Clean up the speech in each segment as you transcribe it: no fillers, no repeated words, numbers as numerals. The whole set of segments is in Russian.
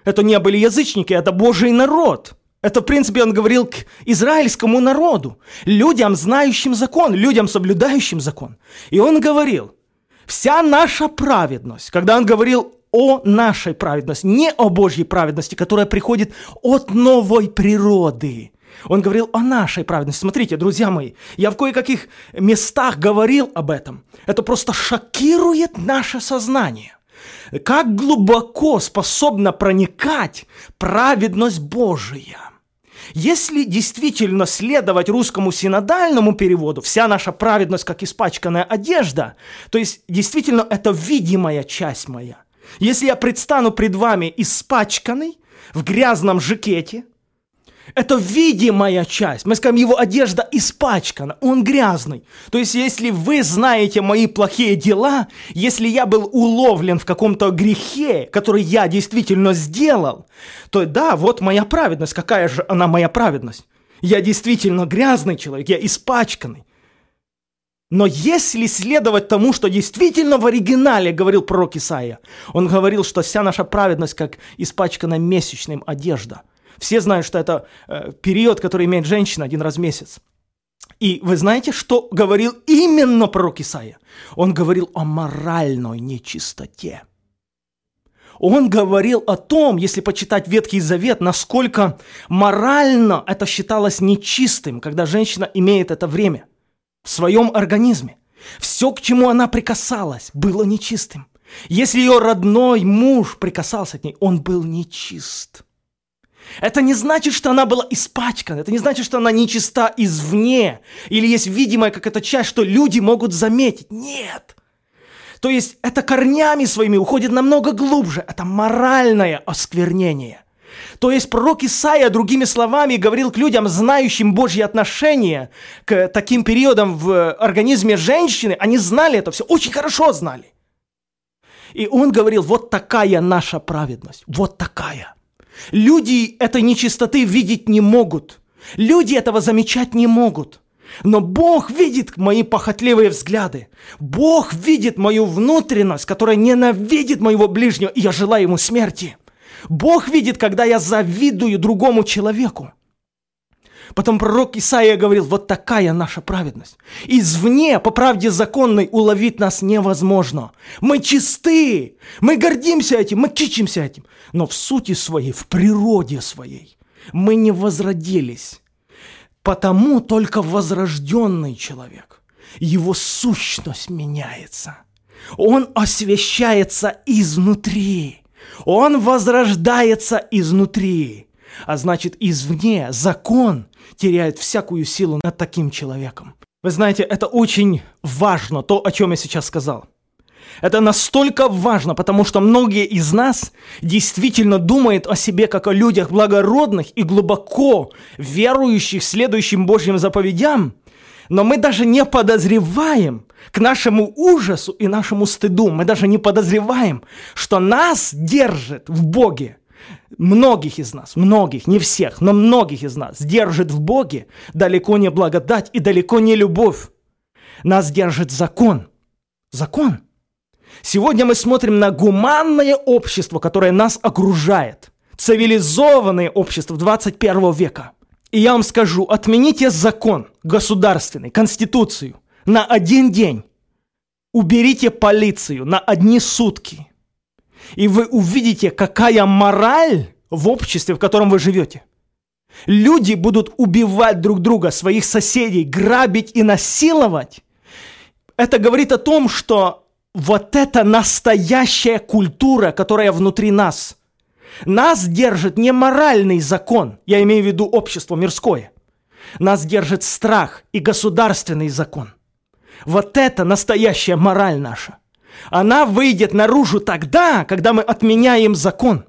Это не были язычники, это Божий народ. Это, в принципе, он говорил к израильскому народу, людям, знающим закон, людям, соблюдающим закон. И он говорил, вся наша праведность, когда он говорил о нашей праведности, не о Божьей праведности, которая приходит от новой природы. Он говорил о нашей праведности. Смотрите, друзья мои, я в кое-каких местах говорил об этом. Это просто шокирует наше сознание. Как глубоко способна проникать праведность Божия. Если действительно следовать русскому синодальному переводу, вся наша праведность как испачканная одежда, то есть действительно это видимая часть моя. Если я предстану пред вами испачканный, в грязном жакете, это видимая часть. Мы скажем, его одежда испачкана, он грязный. То есть, если вы знаете мои плохие дела, если я был уловлен в каком-то грехе, который я действительно сделал, то да, вот моя праведность. Какая же она моя праведность? Я действительно грязный человек, я испачканный. Но если следовать тому, что действительно в оригинале говорил пророк Исаия, он говорил, что вся наша праведность как испачкана месячным одежда. Все знают, что это период, который имеет женщина один раз в месяц. И вы знаете, что говорил именно пророк Исаия? Он говорил о моральной нечистоте. Он говорил о том, если почитать Ветхий Завет, насколько морально это считалось нечистым, когда женщина имеет это время в своем организме. Все, к чему она прикасалась, было нечистым. Если ее родной муж прикасался к ней, он был нечист. Это не значит, что она была испачкана, это не значит, что она нечиста извне, или есть видимая какая-то часть, что люди могут заметить. Нет. То есть это корнями своими уходит намного глубже, это моральное осквернение. То есть пророк Исаия, другими словами, говорил к людям, знающим Божьи отношения, к таким периодам в организме женщины, они знали это все, очень хорошо знали. И он говорил, вот такая наша праведность, вот такая. Люди этой нечистоты видеть не могут. Люди этого замечать не могут. Но Бог видит мои похотливые взгляды. Бог видит мою внутренность, которая ненавидит моего ближнего, и я желаю ему смерти. Бог видит, когда я завидую другому человеку. Потом пророк Исаия говорил, вот такая наша праведность. Извне, по правде законной, уловить нас невозможно. Мы чисты, мы гордимся этим, мы кичимся этим. Но в сути своей, в природе своей, мы не возродились. Потому только возрожденный человек, его сущность меняется. Он освящается изнутри. Он возрождается изнутри. А значит, извне закон теряет всякую силу над таким человеком. Вы знаете, это очень важно, то, о чем я сейчас сказал. Это настолько важно, потому что многие из нас действительно думают о себе как о людях благородных и глубоко верующих, следующим Божьим заповедям, но мы даже не подозреваем, к нашему ужасу и нашему стыду, мы даже не подозреваем, что нас держит в Боге. Многих из нас, многих, не всех, но многих из нас держит в Боге далеко не благодать и далеко не любовь. Нас держит закон. Закон. Сегодня мы смотрим на гуманное общество, которое нас окружает. Цивилизованное общество 21 века. И я вам скажу, отмените закон государственный, конституцию на один день. Уберите полицию на одни сутки. И вы увидите, какая мораль в обществе, в котором вы живете. Люди будут убивать друг друга, своих соседей, грабить и насиловать. Это говорит о том, что вот это настоящая культура, которая внутри нас. Нас держит не моральный закон, я имею в виду общество мирское. Нас держит страх и государственный закон. Вот это настоящая мораль наша. Она выйдет наружу тогда, когда мы отменяем закон.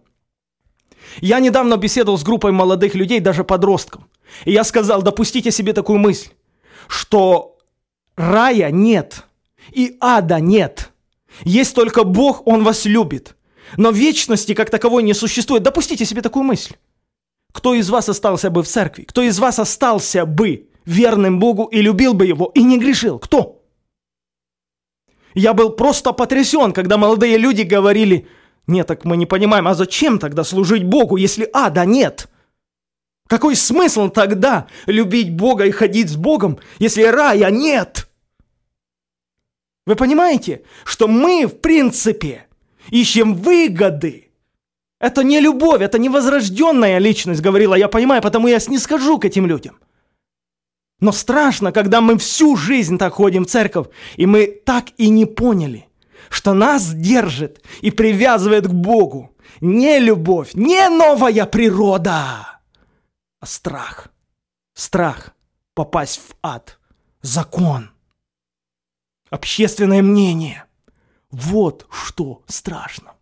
Я недавно беседовал с группой молодых людей, даже подростков. И я сказал, допустите себе такую мысль, что рая нет и ада нет. Есть только Бог, Он вас любит. Но вечности как таковой не существует. Допустите себе такую мысль. Кто из вас остался бы в церкви? Кто из вас остался бы верным Богу и любил бы Его и не грешил? Кто? Я был просто потрясен, когда молодые люди говорили, Нет, так мы не понимаем, а зачем тогда служить Богу, если ада нет? Какой смысл тогда любить Бога и ходить с Богом, если рая нет? Вы понимаете, что мы, в принципе, ищем выгоды. Это не любовь, это не возрожденная личность, говорила, я понимаю, потому я снисхожу к этим людям. Но страшно, когда мы всю жизнь так ходим в церковь, и мы так и не поняли, что нас держит и привязывает к Богу не любовь, не новая природа, а страх. Страх попасть в ад, закон, общественное мнение. Вот что страшно.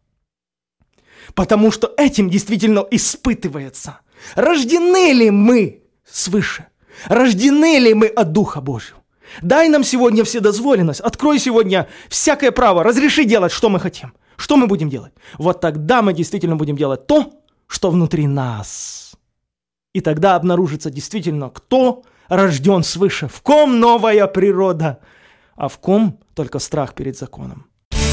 Потому что этим действительно испытывается, рождены ли мы свыше, рождены ли мы от Духа Божьего. Дай нам сегодня вседозволенность, открой сегодня всякое право, разреши делать, что мы хотим. Что мы будем делать? Вот тогда мы действительно будем делать то, что внутри нас. И тогда обнаружится действительно, кто рожден свыше, в ком новая природа, а в ком только страх перед законом.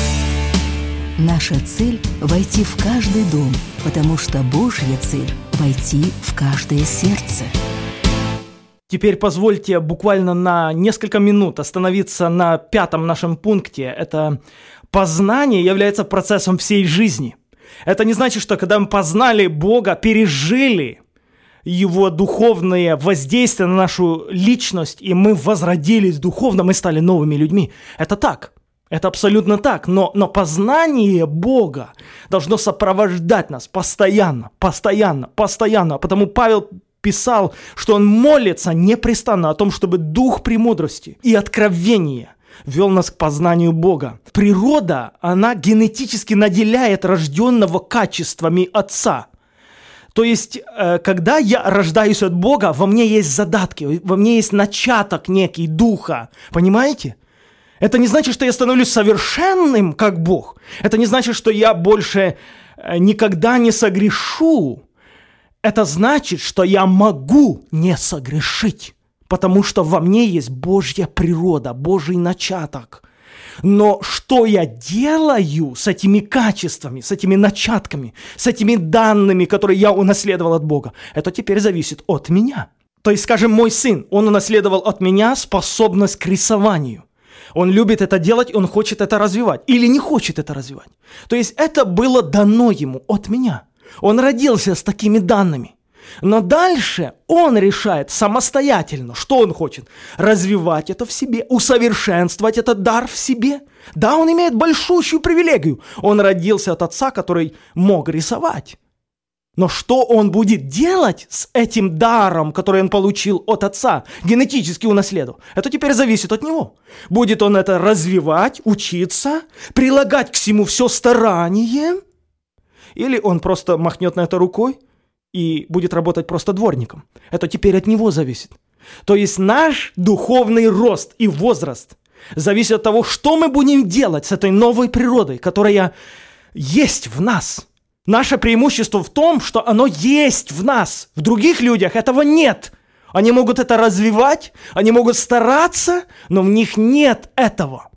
Наша цель – войти в каждый дом, потому что Божья цель – войти в каждое сердце. Теперь позвольте буквально на несколько минут остановиться на 5-м нашем пункте. Это познание является процессом всей жизни. Это не значит, что когда мы познали Бога, пережили Его духовное воздействие на нашу личность, и мы возродились духовно, мы стали новыми людьми. Это так. Это абсолютно так, но познание Бога должно сопровождать нас постоянно. Потому Павел писал, что он молится непрестанно о том, чтобы дух премудрости и откровения вел нас к познанию Бога. Природа, она генетически наделяет рожденного качествами Отца. То есть, когда я рождаюсь от Бога, во мне есть задатки, во мне есть начаток некий духа. Понимаете? Это не значит, что я становлюсь совершенным, как Бог. Это не значит, что я больше никогда не согрешу. Это значит, что я могу не согрешить, потому что во мне есть Божья природа, Божий начаток. Но что я делаю с этими качествами, с этими начатками, с этими данными, которые я унаследовал от Бога, это теперь зависит от меня. То есть, скажем, мой сын, он унаследовал от меня способность к рисованию. Он любит это делать, он хочет это развивать. Или не хочет это развивать. То есть это было дано ему от меня. Он родился с такими данными. Но дальше он решает самостоятельно, что он хочет. Развивать это в себе, усовершенствовать этот дар в себе. Да, он имеет большущую привилегию. Он родился от отца, который мог рисовать. Но что он будет делать с этим даром, который он получил от отца, генетически унаследовал, это теперь зависит от него. Будет он это развивать, учиться, прилагать к всему все старание, или он просто махнет на это рукой и будет работать просто дворником. Это теперь от него зависит. То есть наш духовный рост и возраст зависит от того, что мы будем делать с этой новой природой, которая есть в нас. Наше преимущество в том, что оно есть в нас. В других людях этого нет. Они могут это развивать, они могут стараться, но в них нет этого.